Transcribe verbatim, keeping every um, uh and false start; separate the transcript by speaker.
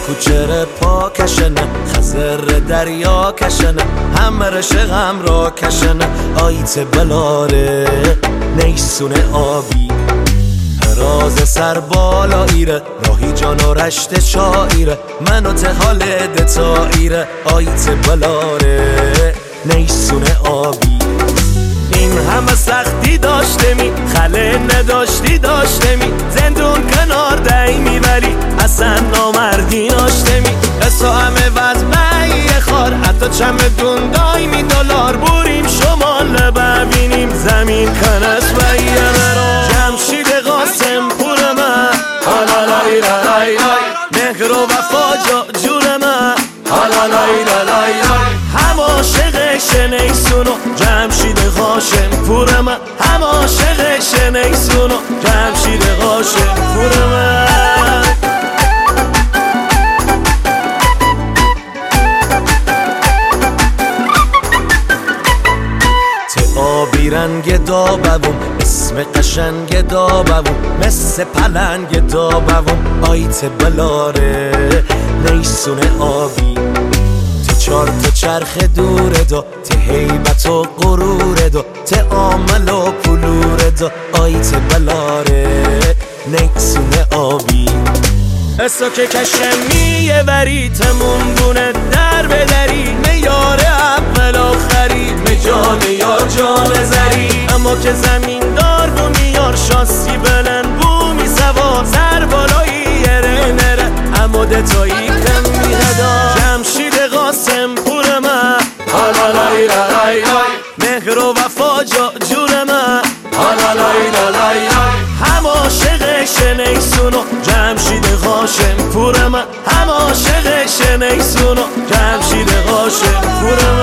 Speaker 1: کوچر پا کشنه خزر دریا کشنه همه رشقم را کشنه آیت بلاره نیسونه آبی راز سر بالا ایره راهی جان و رشت شایره منو تحال دتا ایره آیت بلاره نیسونه آبی این همه سختی داشته می خله نداشتی داشته می زندون کنار دهی می ولی اصلا نامردی داشته می اصلا همه وزمه خار حتی چمدون دای می دلار بوریم شمال ببینیم زمین کنس و یه مرا جمشید قاسم پور من حالا لای لای لای مهر و وفا جا جور من حالا لای لای لای هم عاشق شنیسونو جمشید قاسم پور من هم عاشق شنیسونو جمشید قاسم پور من آبی رنگ دابوم اسم قشنگ دابوم مثل پلنگ دابوم آیت بلاره نیسونه آبی ته چار تا چرخ دوره دا ته هیبت و غروره دا ته عامل و پلوره دا آیت بلاره نیسونه آبی اسا که کشمیه وری تمون بونه در بدری میاره اول آخری جان یا جان زری اما که زمین دار بو میار شاسی بلند بو می سوار سر بالایی یره نره اما دتایی کم می هدا جمشید قاسم پور من حالا لای لای لای مهر و وفا جا جور من حالا لای لای لای هم عاشق شنیسونو جمشید قاسم پور من هم عاشق شنیسونو جمشید قاسم پور من